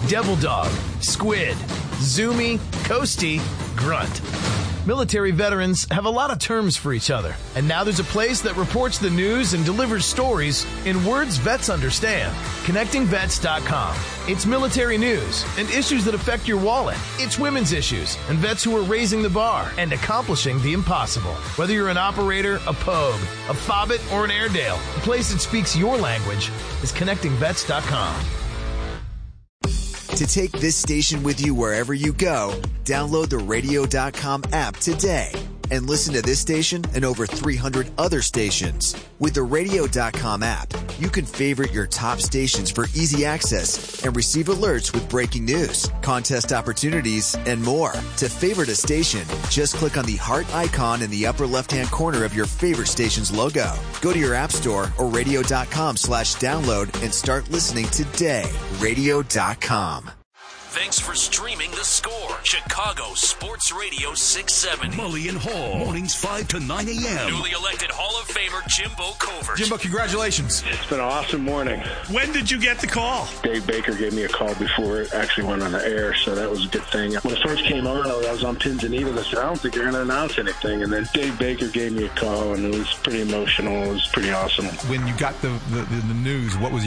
Devil Dog, Squid, Zoomy, Coastie, Grunt. Military veterans have a lot of terms for each other, and now there's a place that reports the news and delivers stories in words vets understand. ConnectingVets.com. It's military news and issues that affect your wallet. It's women's issues and vets who are raising the bar and accomplishing the impossible. Whether you're an operator, a pogue, a fobbit, or an Airedale, the place that speaks your language is ConnectingVets.com. To take this station with you wherever you go, download the Radio.com app today and listen to this station and over 300 other stations. With the Radio.com app, you can favorite your top stations for easy access and receive alerts with breaking news, contest opportunities, and more. To favorite a station, just click on the heart icon in the upper left-hand corner of your favorite station's logo. Go to your app store or radio.com/download and start listening today. Radio.com. Thanks for streaming The Score. Chicago Sports Radio 670. Mully and Hall. Mornings 5 to 9 a.m. Newly elected Hall of Famer Jimbo Covert. Jimbo, congratulations. It's been an awesome morning. When did you get the call? Dave Baker gave me a call before it actually went on the air, so that was a good thing. When it first came on, I was on pins and needles. I said, I don't think they're going to announce anything. And then Dave Baker gave me a call, and it was pretty emotional. It was pretty awesome. When you got the news, what was